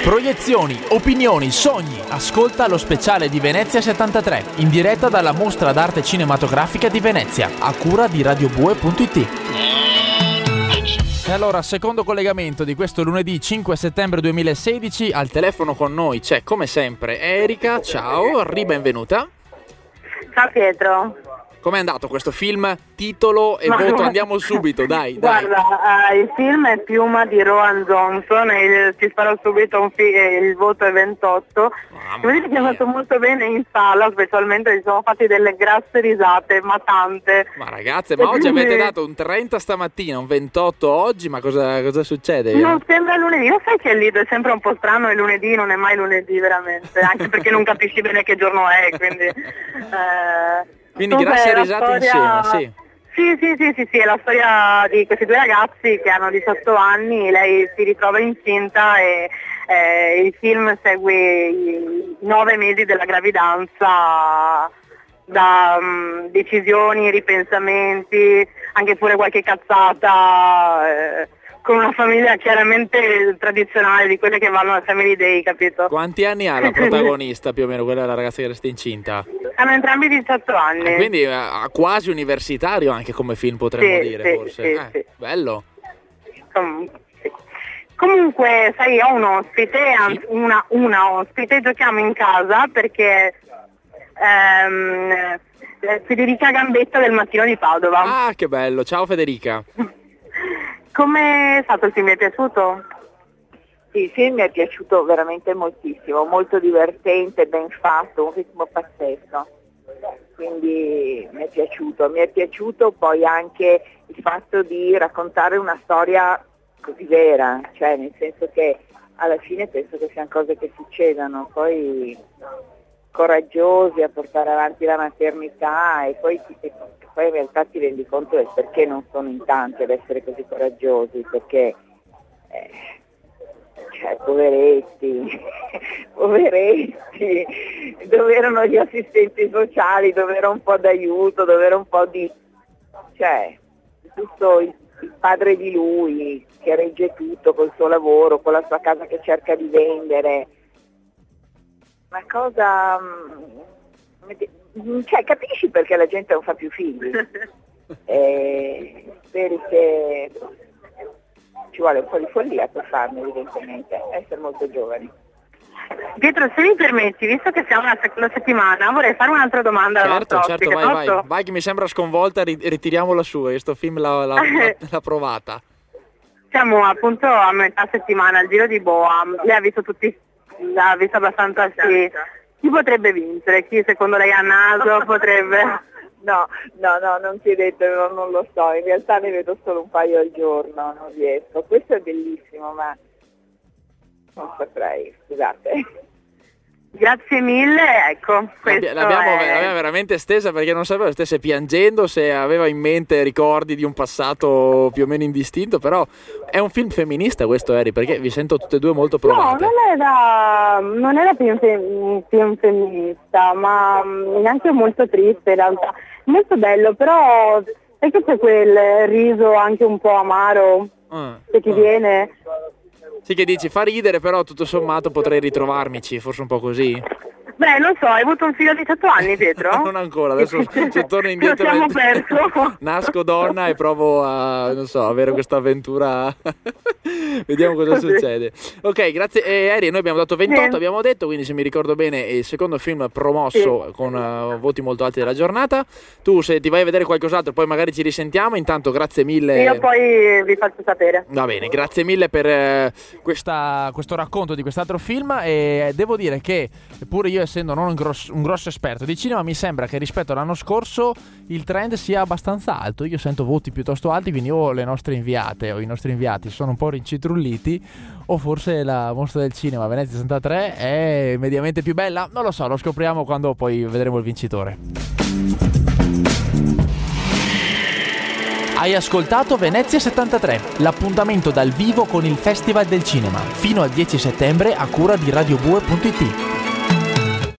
Proiezioni, opinioni, sogni. Ascolta lo speciale di Venezia 73, in diretta dalla Mostra d'Arte Cinematografica di Venezia, a cura di radiobue.it. E allora, secondo collegamento di questo lunedì 5 settembre 2016, al telefono con noi c'è come sempre Erika. Ciao, benvenuta. Ciao Pietro. Com'è andato questo film? Titolo e voto, andiamo subito, dai. Guarda, il film è Piuma di Rowan Johnson e ti sparo subito il voto è 28. Devo dire che è andato molto bene in sala, specialmente ci siamo fatti delle grasse risate, ma tante. Ma ragazze, ma oggi avete dato un 30 stamattina, un 28 oggi, ma cosa succede? Non sembra lunedì, lo sai che lì è sempre un po' strano, il lunedì non è mai lunedì veramente, anche perché non capisci bene che giorno è, quindi... Quindi grazie a risate insieme, sì. Sì, è la storia di questi due ragazzi che hanno 18 anni, lei si ritrova incinta e il film segue i 9 mesi della gravidanza, da decisioni, ripensamenti, anche pure qualche cazzata, con una famiglia chiaramente tradizionale, di quelle che vanno al Family Day, capito? Quanti anni ha la protagonista più o meno, quella della ragazza che resta incinta? Hanno entrambi 18 anni. Quindi quasi universitario anche come film, potremmo dire, forse. Sì. Bello. Comunque, sai, ho un ospite, anzi una ospite, giochiamo in casa perché Federica Gambetta del Mattino di Padova. Ah, che bello, ciao Federica. Come è stato il film? Mi è piaciuto? Sì, il film mi è piaciuto veramente moltissimo, molto divertente, ben fatto, un ritmo pazzesco, quindi mi è piaciuto poi anche il fatto di raccontare una storia così vera, cioè nel senso che alla fine penso che siano cose che succedano, poi coraggiosi a portare avanti la maternità e poi in realtà ti rendi conto del perché non sono in tanti ad essere così coraggiosi, perché poveretti, dove erano gli assistenti sociali, dove era un po' d'aiuto, dove era un po' di... tutto il padre di lui che regge tutto col suo lavoro, con la sua casa che cerca di vendere. Una cosa... capisci perché la gente non fa più figli. Speri che... ci vuole un po' di follia per farne, evidentemente, essere molto giovani. Pietro, se mi permetti, visto che siamo alla seconda settimana, vorrei fare un'altra domanda alla nostra ospite. Vai, che mi sembra sconvolta, ritiriamola su, questo film l'ha provata. Siamo appunto a metà settimana, al Giro di Boa, lei ha visto l'ha visto abbastanza, sì. Chi potrebbe vincere? Chi secondo lei ha naso potrebbe... No, non chiedetelo, non lo so, in realtà ne vedo solo un paio al giorno, non riesco. Questo è bellissimo, ma non saprei, scusate. Grazie mille, ecco. L'abbiamo veramente estesa perché non sapevo se stesse piangendo, se aveva in mente ricordi di un passato più o meno indistinto, però è un film femminista questo, Eri, perché vi sento tutte e due molto provate. No, non era un film femminista, ma neanche molto triste in realtà. Molto bello, però sai che c'è quel riso anche un po' amaro che ti viene... Sì, che dici, fa ridere, però tutto sommato potrei ritrovarmici, forse un po' così. Beh, non so, hai avuto un figlio di 18 anni, Pietro? Non ancora, adesso se torno indietro lo siamo perso. Nasco donna e provo a, non so, avere questa avventura. Vediamo cosa succede. Ok, grazie. Eri, noi abbiamo dato 28, abbiamo detto, quindi se mi ricordo bene è il secondo film promosso con voti molto alti della giornata. Tu se ti vai a vedere qualcos'altro poi magari ci risentiamo, intanto grazie mille. Io poi vi faccio sapere. Va bene, grazie mille per questo racconto di quest'altro film, e devo dire che pure io, essendo non un grosso esperto di cinema, mi sembra che rispetto all'anno scorso il trend sia abbastanza alto. Io sento voti piuttosto alti, quindi o le nostre inviate o i nostri inviati sono un po' rincitrulliti, o forse la Mostra del Cinema Venezia 63 è mediamente più bella. Non lo so, lo scopriamo quando poi vedremo il vincitore. Hai ascoltato Venezia 73, l'appuntamento dal vivo con il Festival del Cinema, fino al 10 settembre a cura di radiobue.it.